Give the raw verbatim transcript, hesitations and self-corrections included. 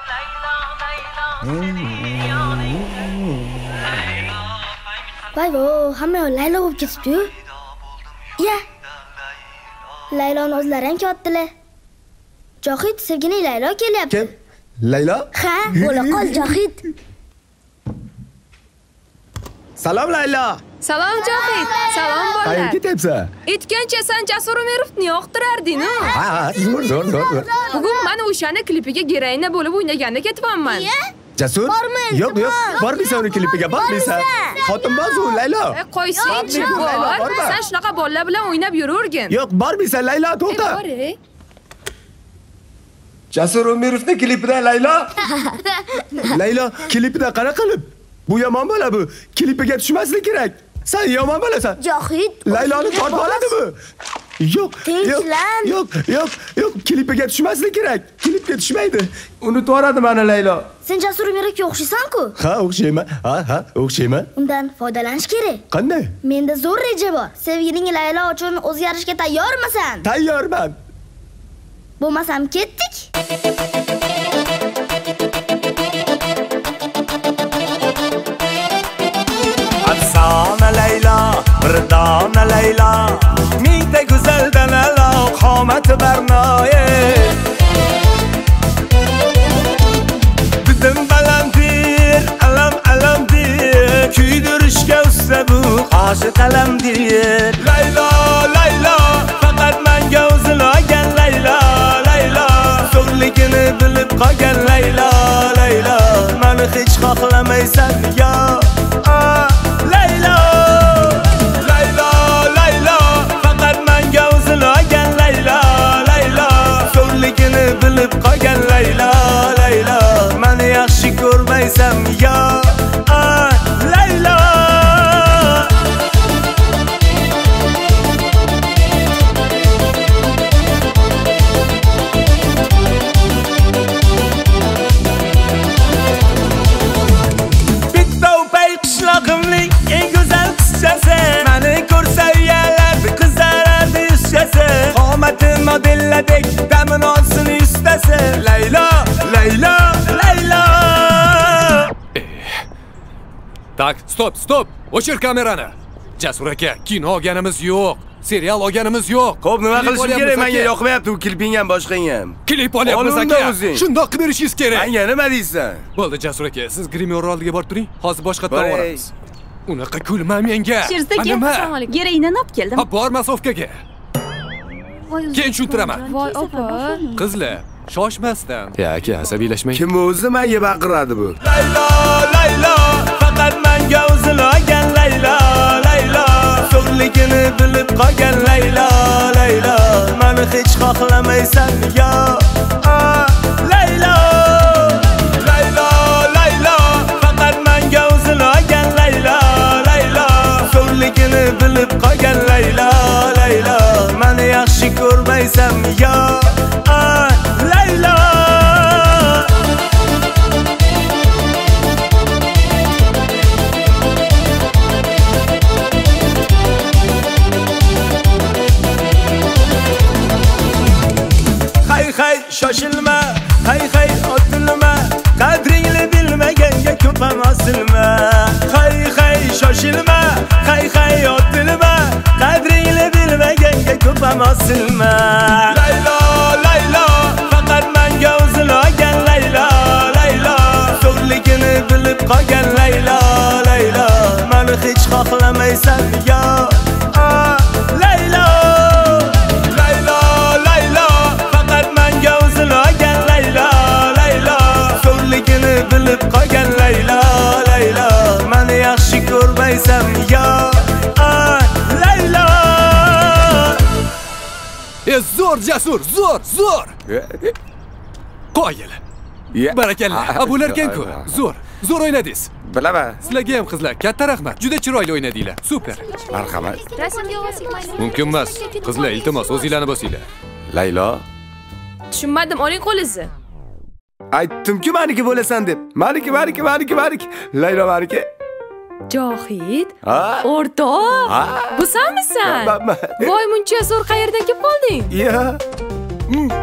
Voy-vo, hamma yoq Laylo bo'lib ketibdi-yu. Ya. Layloni o'zlari ham kelyaptilar. Johid, sevgining Laylo kelyapti. Kim? Laylo? Ha, bo'la qol Johid. Salom Laylo. Salom Johid. Salom bola. Qayerga ketyapsan? Aytgancha sen Jasur Umirovni yoqtirarding-ku. Ha, zo'r, zo'r, zo'r. Bugun men o'shani klipiga geroyina bo'lib o'ynaganda ketyapman. Jasur? Yo'q, yo'q. Bormaysan uni klipiga, bormaysan. Xotinboz u Laylo. E, qo'ysang-chi, bor. Sen shunaqa bolalar bilan o'ynab yuravergin. Yo'q, bormaysan Laylo, to'xta. Bor, ey. Jasur Umirovning klipida Laylo. Laylo klipida qara qilib? Bu yomon bola bu. Klipiga tushmaslik kerak. Sen yomon bo'lasan. Johid, Layloni tortib oladimi? Yo'q, tinchlan. Yo'q, yo'q, yo'q, klipiga tushmaslik kerak. Klipga tushmaydi. Unutib yuboradi meni Laylo. Sen Jasur Umirovga o'xshaysan-ku. Ha, o'xshayman. Ha, ha, o'xshayman. Undan foydalanish kerak. Qanday? Menda zo'r reja bor. Sevgiling Laylo uchun o'zgarishga tayyormisan? Tayyorman. Bo'lmasam ketdik. Afsona Laylo, birdona Laylo, mingta go'zaldan a'lo qomati barnoye. Bidim balandir, alam alamdir, kuydirishga usta bu qoshi qalamdir. Laylo, Laylo, faqat menga o'zlagan Laylo, Laylo, so'rligini bilib qolgan Laylo, Laylo, meni hech xohlamaysan yo. Laylo, Laylo, Laylo, faqat menga o'zlagan Laylo, Laylo, so'rligini bilib qolgan Laylo, Laylo, meni yaxshi ko'rmaysan yo. Laylo. Eng go'zal qizchasi, meni ko'rsa uyaladi, qizaradi yuzchasi, qomati modelladek damin olsin yuztasi. Laylo, Laylo, Laylo. Tak, stop, stop. O'chir kamerani. Jasur aka, kino olganimiz yo'q. Serial olganimiz yo'q. Xo'p, nima qilishim kerak? Menga yoqmayapti u kliping ham, boshqang ham. Klip olyapmiz aka. Shundoq qilib berishingiz kerak. Menga nima deysan? Bo'ldi Jasur aka, siz grimyor oldiga borib turing. Hozir boshqa to'g'ramiz. Unaqa kulma menga. Shirzaka, assalomu alaykum. Geroyinani olib keldim. Ha, bor masofkaga. Keyin tushuntiraman. Voy opa. Qizlar, shoshmasdan. Ya aka, asabiylashmang. Kim o'zi menga baqiradi bu? Laylo, Laylo, faqat menga o'zlagan Laylo, Laylo, so'rligini bilib qolgan Laylo, Laylo, meni hech xohlamaysan yo. Laylo, Laylo, Laylo, faqat menga o'zlagan Laylo, Laylo, so'rligini bilib qolgan Laylo, Laylo, meni yaxshi ko'rmaysan yo. Laylo. Hay hay shoshilma, hay hay otilma, qadringni bilmaganga ko'p ham osilma. Hay hay shoshilma, hay hay otilma, qadringni bilmaganga ko'p ham osilma. Laylo, Laylo, faqat menga o'zlagan Laylo, Laylo, so'rligini bilib qolgan Laylo, Laylo, meni hech xohlamaysan yo. Laylo, Laylo, Laylo, faqat menga o'zlagan Laylo, Laylo, so'rligini bilib qolgan Laylo, Laylo, meni yaxshi ko'rmaysan yo. Laylo. E zo'r Jasur, zo'r, zo'r. Qo'yil. Barakalla. Bular ekan-ku. Zo'r, zo'r o'ynadingiz. Bilaman. Sizlarga ham qizlar, katta rahmat. Juda chiroyli o'ynadinglar. Super. Marhamat. Rasmga olsang mayli. Mumkin emas. Qizlar, iltimos, o'zinglarni bosinglar. Laylo. Tushunmadim, oling qo'lingizni. Aytdim-ku meniki bo'lasan deb. Meniki, meniki, meniki, meniki. Laylo meniki. Johid, o'rtoq. Bu senmisan? Voy, muncha zo'r qayerdan kelib qolding? Ya.